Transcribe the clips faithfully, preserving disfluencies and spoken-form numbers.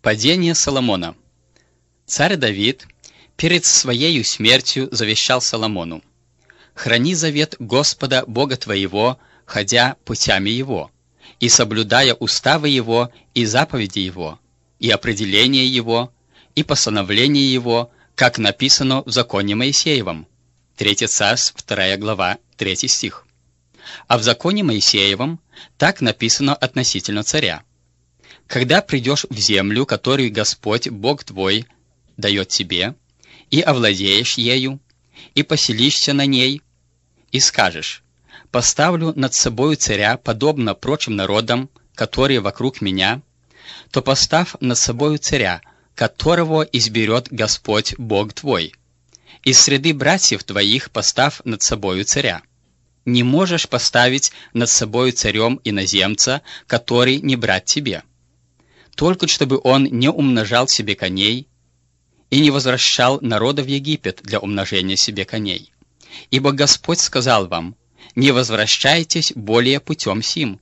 Падение Соломона. Царь Давид перед своею смертью завещал Соломону: «Храни завет Господа Бога твоего, ходя путями Его, и соблюдая уставы Его и заповеди Его, и определения Его, и постановления Его, как написано в законе Моисеевом». Третье Царств, вторая глава, третий стих. А в законе Моисеевом так написано относительно царя: «Когда придешь в землю, которую Господь, Бог твой, дает тебе, и овладеешь ею, и поселишься на ней, и скажешь: поставлю над собою царя, подобно прочим народам, которые вокруг меня, то поставь над собою царя, которого изберет Господь, Бог твой. Из среды братьев твоих поставь над собою царя. Не можешь поставить над собою царем иноземца, который не брат тебе, только чтобы он не умножал себе коней и не возвращал народа в Египет для умножения себе коней. Ибо Господь сказал вам: не возвращайтесь более путем сим.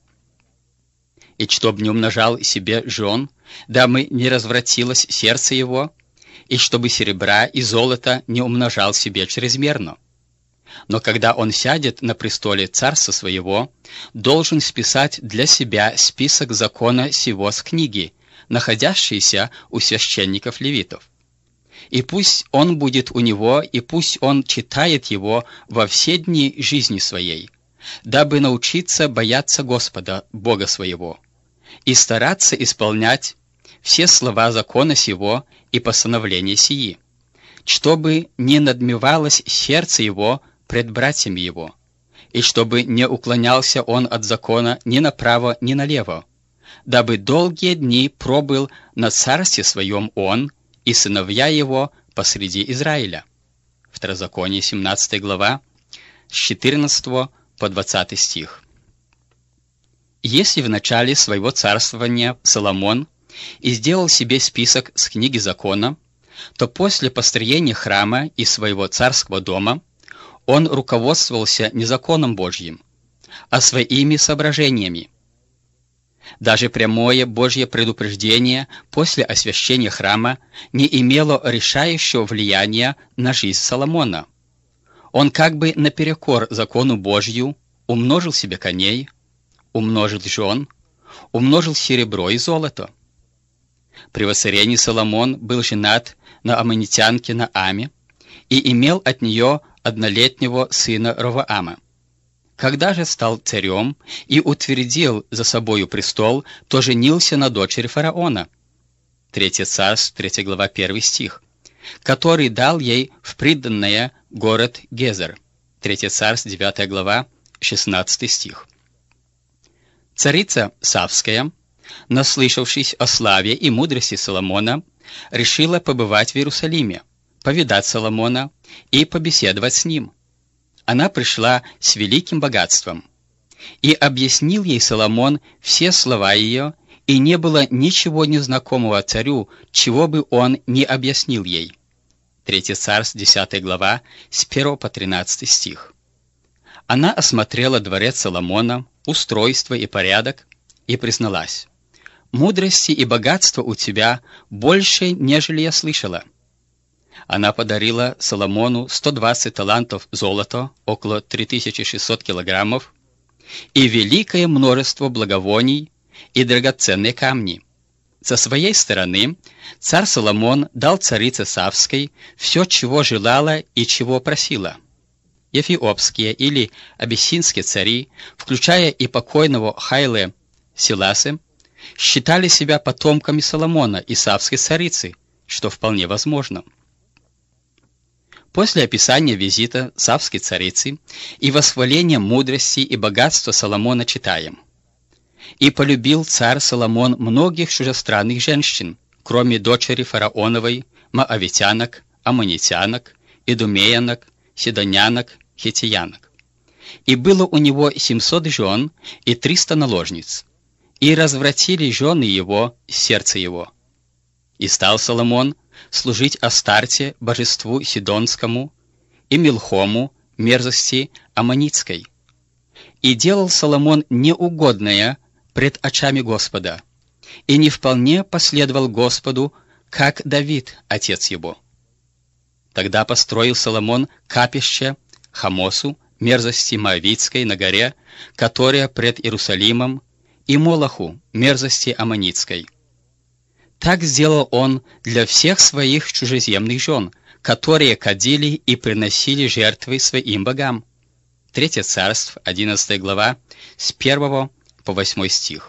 И чтоб не умножал себе жен, дабы не развратилось сердце его, и чтобы серебра и золота не умножал себе чрезмерно. Но когда он сядет на престоле царства своего, должен списать для себя список закона сего с книги, находящейся у священников-левитов. И пусть он будет у него, и пусть он читает его во все дни жизни своей, дабы научиться бояться Господа, Бога своего, и стараться исполнять все слова закона сего и постановления сии, чтобы не надмевалось сердце его пред братьями его, и чтобы не уклонялся он от закона ни направо, ни налево, дабы долгие дни пробыл на царстве своем он и сыновья его посреди Израиля». Второзаконие, семнадцатая глава, с четырнадцатого по двадцатый стих. Если в начале своего царствования Соломон и сделал себе список с книги закона, то после построения храма и своего царского дома он руководствовался не законом Божьим, а своими соображениями. Даже прямое Божье предупреждение после освящения храма не имело решающего влияния на жизнь Соломона. Он как бы наперекор закону Божью умножил себе коней, умножил жен, умножил серебро и золото. При воцарении Соломон был женат на аммонитянке Нааме и имел от нее однолетнего сына Ровоама. Когда же стал царем и утвердил за собою престол, то женился на дочери фараона. Третье Царств, третья глава, первый стих, который дал ей в приданное город Гезер. Третье Царств, девятая глава, шестнадцатый стих. Царица Савская, наслышавшись о славе и мудрости Соломона, решила побывать в Иерусалиме, повидать Соломона и побеседовать с ним. Она пришла с великим богатством, и объяснил ей Соломон все слова ее, и не было ничего незнакомого царю, чего бы он не объяснил ей. Третье Царств, десятая глава, с первого по тринадцатый стих. Она осмотрела дворец Соломона, устройство и порядок, и призналась: «Мудрости и богатства у тебя больше, нежели я слышала». Она подарила Соломону сто двадцать талантов золота, около три тысячи шестьсот килограммов, и великое множество благовоний и драгоценные камни. Со своей стороны царь Соломон дал царице Савской все, чего желала и чего просила. Эфиопские или абиссинские цари, включая и покойного Хайле Селасе, считали себя потомками Соломона и Савской царицы, что вполне возможно. После описания визита Савской царицы и восхваления мудрости и богатства Соломона читаем: «И полюбил царь Соломон многих чужестранных женщин, кроме дочери фараоновой, моавитянок, аммонитянок, идумеянок, сидонянок, хитиянок. И было у него семьсот жен и триста наложниц, и развратили жены его сердце его. И стал Соломон служить Астарте, божеству Сидонскому, и Милхому, мерзости Аммонитской. И делал Соломон неугодное пред очами Господа, и не вполне последовал Господу, как Давид, отец его. Тогда построил Соломон капище Хамосу, мерзости Моавитской на горе, которая пред Иерусалимом, и Молоху, мерзости Аммонитской. Так сделал он для всех своих чужеземных жен, которые кадили и приносили жертвы своим богам. Третье царство, одиннадцатая глава, с первого по восьмой стих.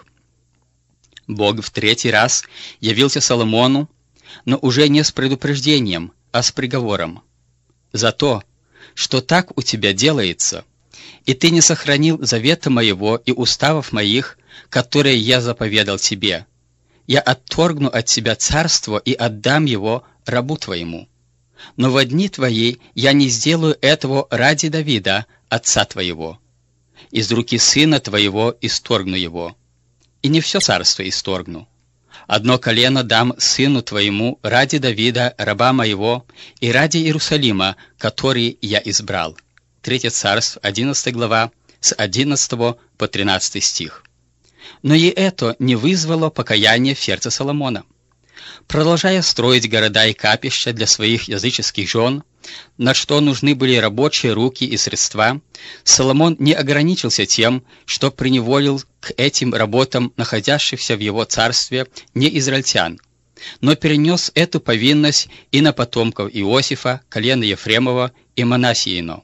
Бог в третий раз явился Соломону, но уже не с предупреждением, а с приговором. «За то, что так у тебя делается, и ты не сохранил завета моего и уставов моих, которые я заповедал тебе, я отторгну от тебя царство и отдам его рабу твоему. Но во дни твои я не сделаю этого ради Давида, отца твоего. Из руки сына твоего исторгну его. И не все царство исторгну. Одно колено дам сыну твоему ради Давида, раба моего, и ради Иерусалима, который я избрал». Третье царство, одиннадцатая глава, с одиннадцатого по тринадцатый стих. Но и это не вызвало покаяния в сердце Соломона. Продолжая строить города и капища для своих языческих жен, на что нужны были рабочие руки и средства, Соломон не ограничился тем, что приневолил к этим работам находящихся в его царстве неизраильтян, но перенес эту повинность и на потомков Иосифа, колена Ефремова и Манассиино.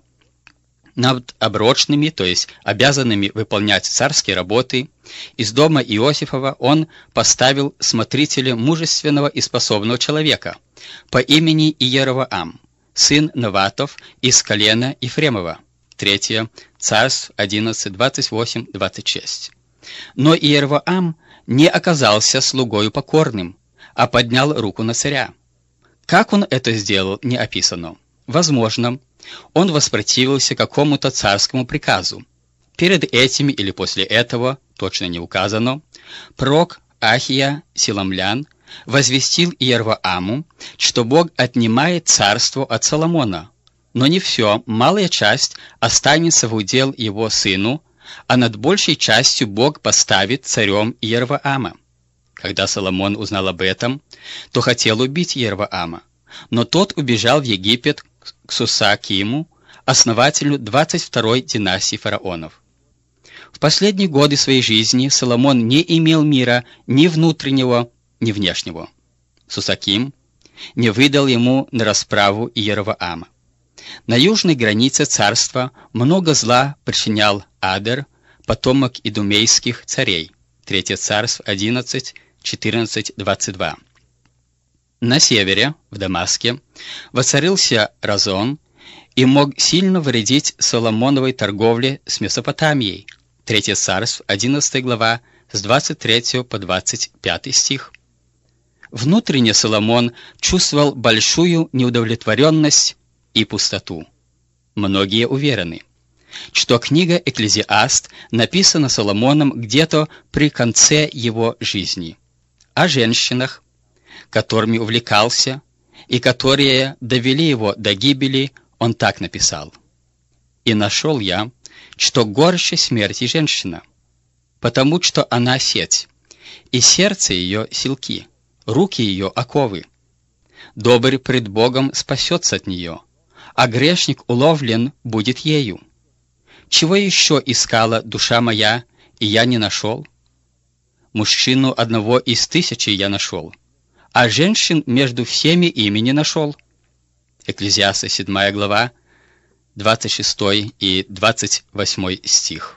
Над оброчными, то есть обязанными выполнять царские работы, из дома Иосифова он поставил смотрителя мужественного и способного человека по имени Иеровоам, сын Наватов из колена Ефремова. Третье царств одиннадцать, двадцать восемь, двадцать шесть. Но Иеровоам не оказался слугою покорным, а поднял руку на царя. Как он это сделал, не описано. Возможно, он воспротивился какому-то царскому приказу. Перед этим или после этого, точно не указано, пророк Ахия Силамлян возвестил Иеровоаму, что Бог отнимает царство от Соломона, но не все, малая часть останется в удел его сыну, а над большей частью Бог поставит царем Иеровоама. Когда Соломон узнал об этом, то хотел убить Иеровоама, но тот убежал в Египет к Сусакиму, основателю двадцать второй династии фараонов. В последние годы своей жизни Соломон не имел мира ни внутреннего, ни внешнего. Сусаким не выдал ему на расправу Иеровоама. На южной границе царства много зла причинял Адер, потомок идумейских царей. Третье царство одиннадцать, четырнадцать, двадцать два. На севере, в Дамаске, воцарился Разон и мог сильно вредить Соломоновой торговле с Месопотамией. Третье царство, одиннадцатая глава, с двадцать третьего по двадцать пятый стих. Внутренне Соломон чувствовал большую неудовлетворенность и пустоту. Многие уверены, что книга «Экклезиаст» написана Соломоном где-то при конце его жизни. О женщинах, которыми увлекался, и которые довели его до гибели, он так написал: «И нашел я, что горше смерти женщина, потому что она сеть, и сердце ее селки, руки ее оковы. Добрый пред Богом спасется от нее, а грешник уловлен будет ею. Чего еще искала душа моя, и я не нашел? Мужчину одного из тысячи я нашел, а женщин между всеми ими не нашел». Экклезиаста, седьмая глава, двадцать шестой и двадцать восьмой стих.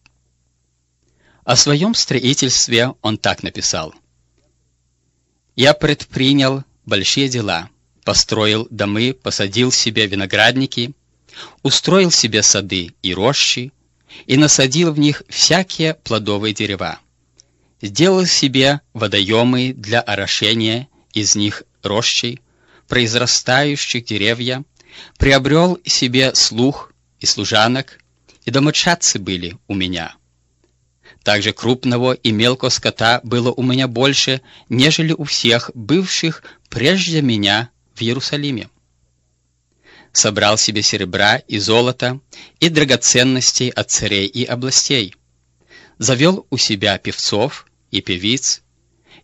О своем строительстве он так написал: «Я предпринял большие дела, построил домы, посадил себе виноградники, устроил себе сады и рощи, и насадил в них всякие плодовые дерева. Сделал себе водоемы для орошения из них рощей, произрастающих деревья, приобрел себе слух и служанок, и домочадцы были у меня. Также крупного и мелкого скота было у меня больше, нежели у всех бывших прежде меня в Иерусалиме. Собрал себе серебра и золота и драгоценностей от царей и областей. Завел у себя певцов и певиц,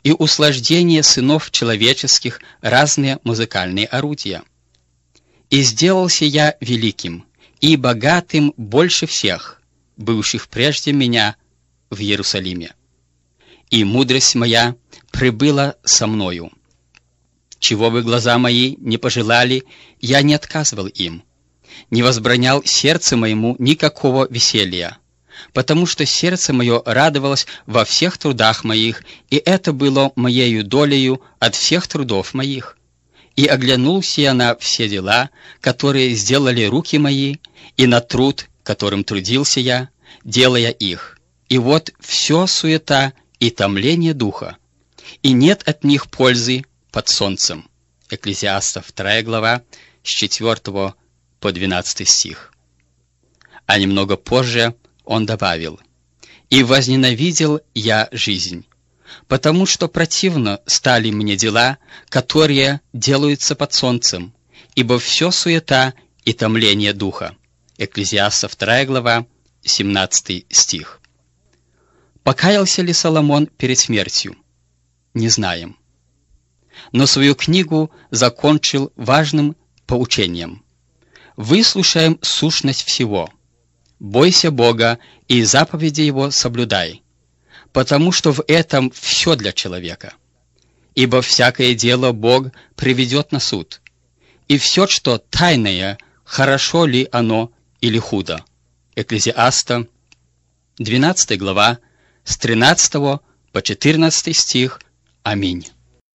и услаждение сынов человеческих разные музыкальные орудия. И сделался я великим и богатым больше всех, бывших прежде меня в Иерусалиме. И мудрость моя пребыла со мною. Чего бы глаза мои не пожелали, я не отказывал им, не возбранял сердцу моему никакого веселья, потому что сердце мое радовалось во всех трудах моих, и это было моею долею от всех трудов моих. И оглянулся я на все дела, которые сделали руки мои, и на труд, которым трудился я, делая их. И вот все суета и томление духа, и нет от них пользы под солнцем. Экклезиаста вторая глава, с четвёртого по двенадцатый стих. А немного позже он добавил: «И возненавидел я жизнь, потому что противно стали мне дела, которые делаются под солнцем, ибо все суета и томление духа». Экклезиаста вторая глава, семнадцатый стих. Покаялся ли Соломон перед смертью? Не знаем. Но свою книгу закончил важным поучением: «Выслушаем сущность всего. Бойся Бога и заповеди Его соблюдай, потому что в этом все для человека. Ибо всякое дело Бог приведет на суд, и все, что тайное, хорошо ли оно или худо». Экклезиаста, двенадцатая глава, с тринадцатого по четырнадцатый стих. Аминь.